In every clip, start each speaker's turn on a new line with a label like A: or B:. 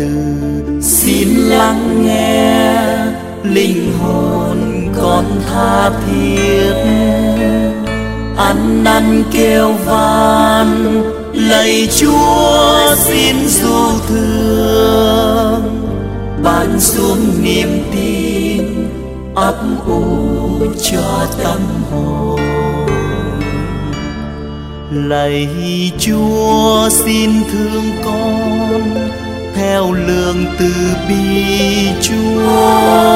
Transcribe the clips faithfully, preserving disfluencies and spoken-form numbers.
A: từ xin lắng nghe, linh hồn con tha thiết ăn năn kêu van, lạy Chúa xin du thương, ban xuống niềm tin ấp ủ cho tâm hồn. Lạy Chúa xin thương con theo lương từ bi Chúa.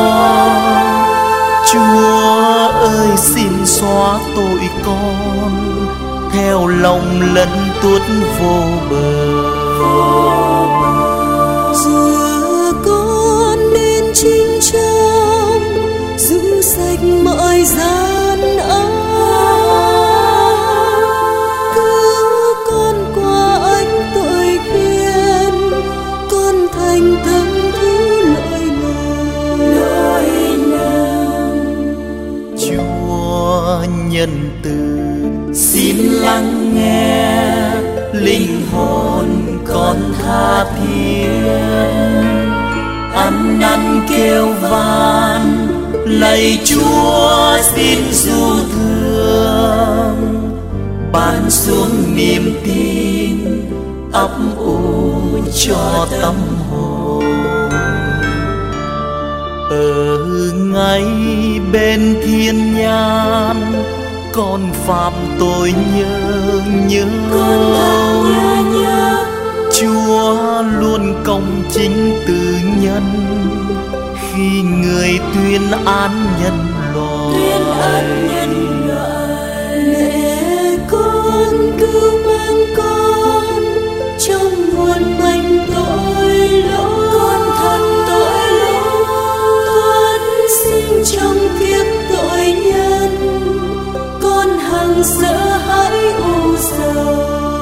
A: Chúa ơi xin xóa tội con theo lòng lẫn tuốt vô bờ.
B: Giờ con nên chính trong giữ sạch mọi gian ác, cứu con qua ánh tội khiên, con thành tâm thứ lỗi lầm.
A: Chúa nhân từ xin lắng nghe, linh hồn con tha thiết ăn năn kêu van, lạy Chúa xin du thương, ban xuống niềm tin ấp ủ cho tâm hồn. Ở ngay bên thiên nhãn con phạm tội nhớ nhớ, Chúa luôn công chính từ nhân khi người tuyên án nhân loại.
B: Mẹ con cứu mang con trong muôn manh tội lỗi, con thật tội lỗi, con sinh trong kiếp tội nhân, con hằng sợ hãi u sầu.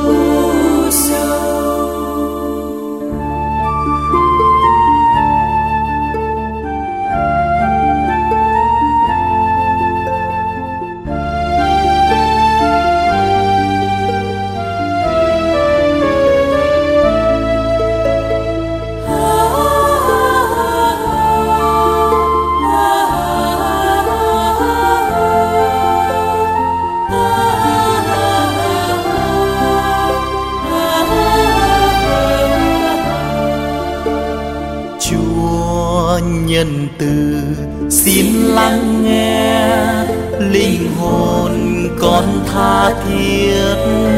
A: Nhân từ xin lắng nghe, linh hồn con tha thiết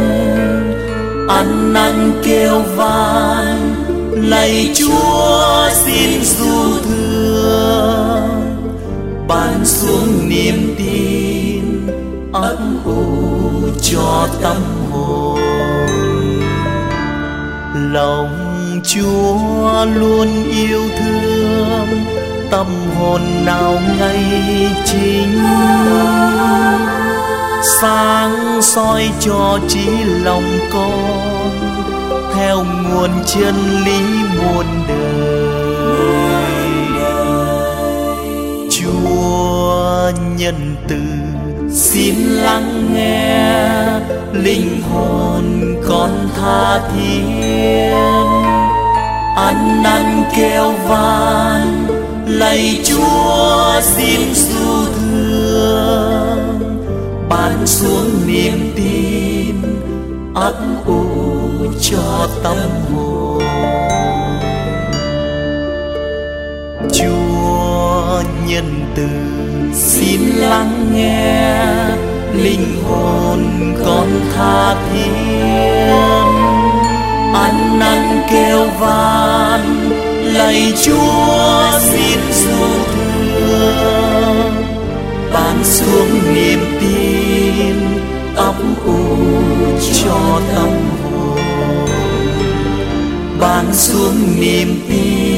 A: ăn năn kêu van, lạy Chúa xin du thương, ban xuống niềm tin ấp ủ cho tâm hồn. Lòng Chúa luôn yêu thương, tâm hồn nào ngay chính, sáng soi cho trí lòng con theo nguồn chân lý muôn đời. Chúa nhân từ xin lắng nghe, linh hồn con tha thiết ăn năn kêu van, lạy Chúa xin du thương, ban xuống niềm tin ấp ủ cho tâm hồn. Chúa nhân từ xin lắng nghe, linh hồn con tha thiết ăn năn kêu van, lạy Chúa xin du thương, ban xuống niềm tin ấp ủ cho tâm hồn, ban xuống niềm tin